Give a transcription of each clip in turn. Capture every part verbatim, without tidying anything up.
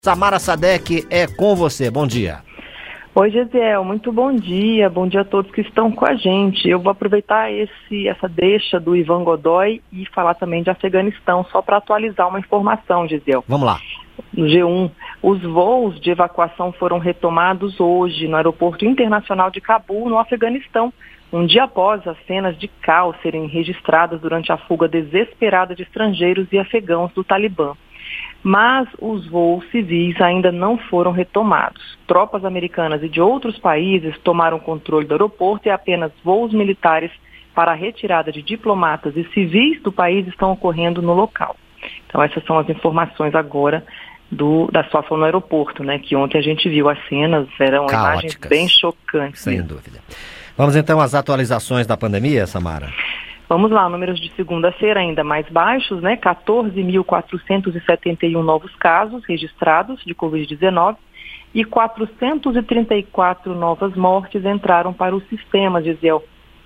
Samara Sadek, é com você. Bom dia. Oi, Gesiel, muito bom dia. Bom dia a todos que estão com a gente. Eu vou aproveitar esse, essa deixa do Ivan Godoy e falar também de Afeganistão, só para atualizar uma informação, Gesiel. Vamos lá. No G um, os voos de evacuação foram retomados hoje no Aeroporto Internacional de Cabul, no Afeganistão, um dia após as cenas de caos serem registradas durante a fuga desesperada de estrangeiros e afegãos do Talibã. Mas os voos civis ainda não foram retomados. Tropas americanas e de outros países tomaram controle do aeroporto e apenas voos militares para a retirada de diplomatas e civis do país estão ocorrendo no local. Então essas são as informações agora do, da situação no aeroporto, né? Que ontem a gente viu as cenas, eram Caóticas. Imagens bem chocantes. Sem dúvida. Vamos então às atualizações da pandemia, Samara? Vamos lá, números de segunda-feira ainda mais baixos, né? quatorze mil quatrocentos e setenta e um novos casos registrados de covid dezenove e quatrocentos e trinta e quatro novas mortes entraram para o sistema, Gesiel.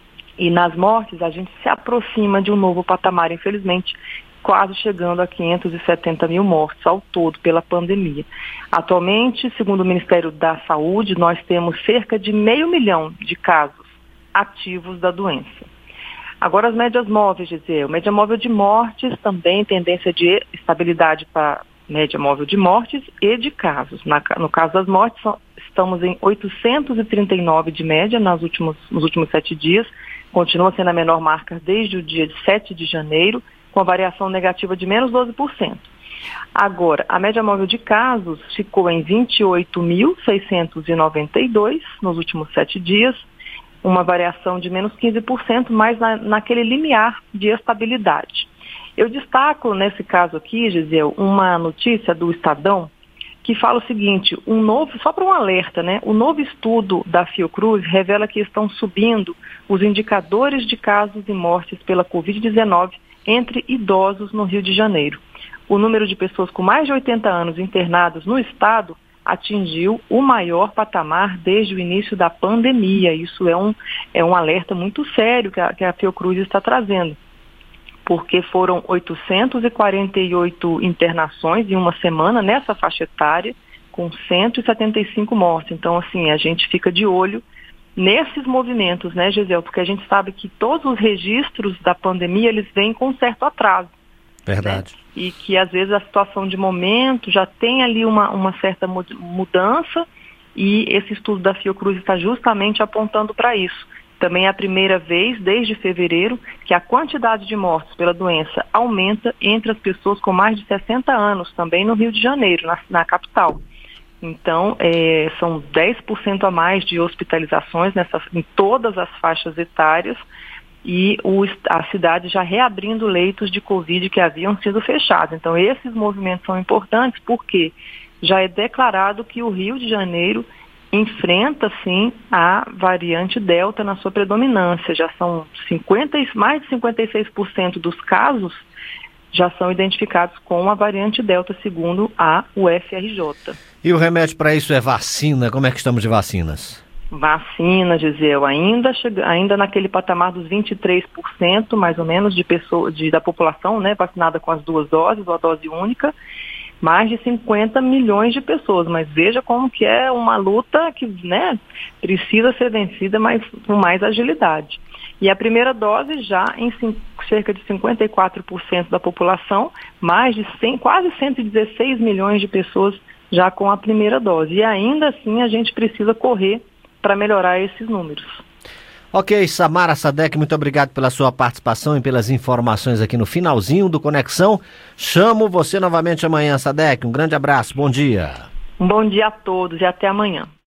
E nas mortes a gente se aproxima de um novo patamar, infelizmente, quase chegando a quinhentos e setenta mil mortes ao todo pela pandemia. Atualmente, segundo o Ministério da Saúde, nós temos cerca de meio milhão de casos ativos da doença. Agora as médias móveis, Gisele. Média móvel de mortes também, tendência de estabilidade para média móvel de mortes e de casos. Na, no caso das mortes, estamos em oitocentos e trinta e nove de média nas últimos, nos últimos sete dias. Continua sendo a menor marca desde o dia de sete de janeiro, com a variação negativa de menos doze por cento. Agora, a média móvel de casos ficou em vinte e oito mil seiscentos e noventa e dois nos últimos sete dias, uma variação de menos quinze por cento, mas na, naquele limiar de estabilidade. Eu destaco nesse caso aqui, Gisele, uma notícia do Estadão que fala o seguinte, um novo, só para um alerta, né? O novo estudo da Fiocruz revela que estão subindo os indicadores de casos e mortes pela covid dezenove entre idosos no Rio de Janeiro. O número de pessoas com mais de oitenta anos internados no estado atingiu o maior patamar desde o início da pandemia. Isso é um, é um alerta muito sério que a, que a Fiocruz está trazendo, porque foram oitocentas e quarenta e oito internações em uma semana nessa faixa etária, com cento e setenta e cinco mortes. Então, assim, a gente fica de olho nesses movimentos, né, Gisele? Porque a gente sabe que todos os registros da pandemia, eles vêm com um certo atraso. Verdade. Né? E que às vezes a situação de momento já tem ali uma, uma certa mudança e esse estudo da Fiocruz está justamente apontando para isso. Também é a primeira vez desde fevereiro que a quantidade de mortes pela doença aumenta entre as pessoas com mais de sessenta anos, também no Rio de Janeiro, na, na capital. Então, é, são dez por cento a mais de hospitalizações nessa, em todas as faixas etárias, e o, a cidade já reabrindo leitos de Covid que haviam sido fechados. Então, esses movimentos são importantes porque já é declarado que o Rio de Janeiro enfrenta, sim, a variante Delta na sua predominância. Já são cinquenta, mais de cinquenta e seis por cento dos casos já são identificados com a variante Delta, segundo a U F R J. E o remédio para isso é vacina? Como é que estamos de vacinas? Vacina, Gisele, ainda, chega, ainda naquele patamar dos vinte e três por cento, mais ou menos, de pessoa, de, da população, né, vacinada com as duas doses, ou a dose única, mais de cinquenta milhões de pessoas. Mas veja como que é uma luta que, né, precisa ser vencida mais, com mais agilidade. E a primeira dose já em cinco, cerca de cinquenta e quatro por cento da população, mais de cem, quase cento e dezesseis milhões de pessoas já com a primeira dose. E ainda assim a gente precisa correr para melhorar esses números. Ok, Samara Sadek, muito obrigado pela sua participação e pelas informações aqui no finalzinho do Conexão. Chamo você novamente amanhã, Sadek. Um grande abraço, bom dia. Um bom dia a todos e até amanhã.